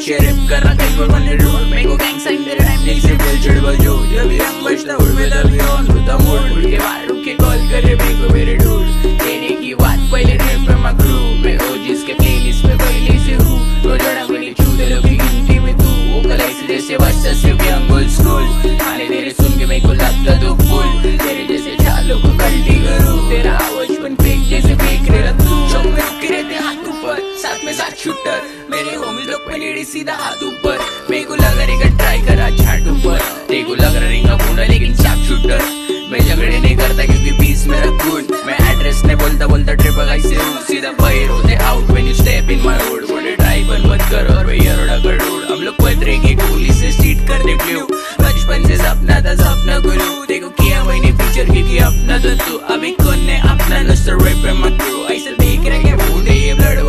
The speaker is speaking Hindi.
पीछे रिप कर रहा कहीं वन रूट मेरे को गैंग साइन तेरे टाइम नहीं से दिल चिड़वा जो जब भी रंग बजता उड़ में तभी ऑन होता मूड उड़ के बाहर रुक के कॉल करे मेरे को मेरे डूड देने की बात पहले रेप पे मकरू मैं ओजीज के प्लेलिस्ट पे पहले से हूँ तो जड़ा मेरी छूते लोग की गिनती में तू वो कलाई से जैसे वास्ता सिर्फ यंग ओल्ड स्कूल खाने तेरे सुन के मेरे को लगता तो फुल तेरे जैसे चालों को गलती करूँ तेरा आवाज बन फेक जैसे फेंक रहा तू शौक में रुके रहते हाथ ऊपर साथ में साथ शूटर मेरे होमी लोग पे लेडी सीधा हाथ ऊपर मेरे को लगा रहेगा ट्राई करा छाट ऊपर तेरे को लग रहेगा बूढ़ा लेकिन शार्प शूटर मैं झगड़े नहीं करता क्योंकि पीस मेरा खून मैं एड्रेस नहीं बोलता बोलता ट्रिप गाई से हूँ सीधा बाहर होते out when you step in my road बोले ड्राइवर मत कर और भैया रोड़ा कर रोड हम लोग पत्रे की गोली से स्ट्रीट कर दे ब्लू बचपन से सपना था सपना गुरु देखो किया मैंने फ्यूचर क्योंकि अपना तो तू अभी कौन ने अपना नुस्तर रैप पे मत करो